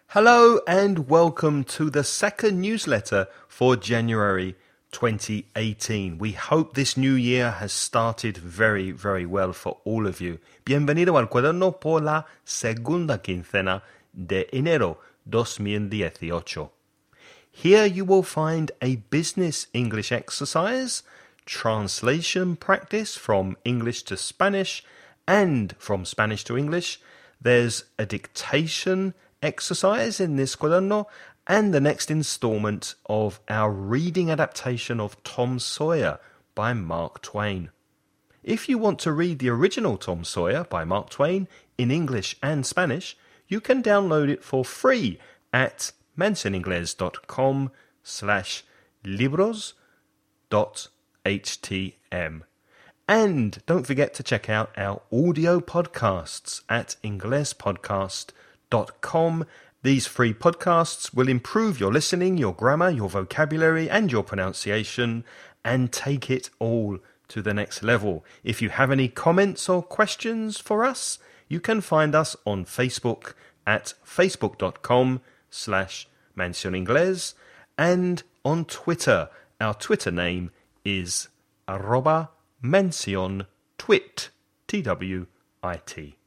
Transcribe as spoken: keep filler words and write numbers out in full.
Hello and welcome to the second newsletter for January twenty eighteen. We hope this new year has started very, very well for all of you. Bienvenido al cuaderno por la segunda quincena de enero dos mil dieciocho. Here you will find a business English exercise, translation practice from English to Spanish and from Spanish to English. There's a dictation exercise in this cuaderno and the next installment of our reading adaptation of Tom Sawyer by Mark Twain. If you want to read the original Tom Sawyer by Mark Twain in English and Spanish, you can download it for free at mencioningles.com slash libros dot htm. And don't forget to check out our audio podcasts at inglespodcast dot com. These free podcasts will improve your listening, your grammar, your vocabulary, and your pronunciation, and take it all to the next level. If you have any comments or questions for us, you can find us on Facebook at facebook.com slash mencioningles, and on Twitter. Our Twitter name is arroba menciontwit, T W I T.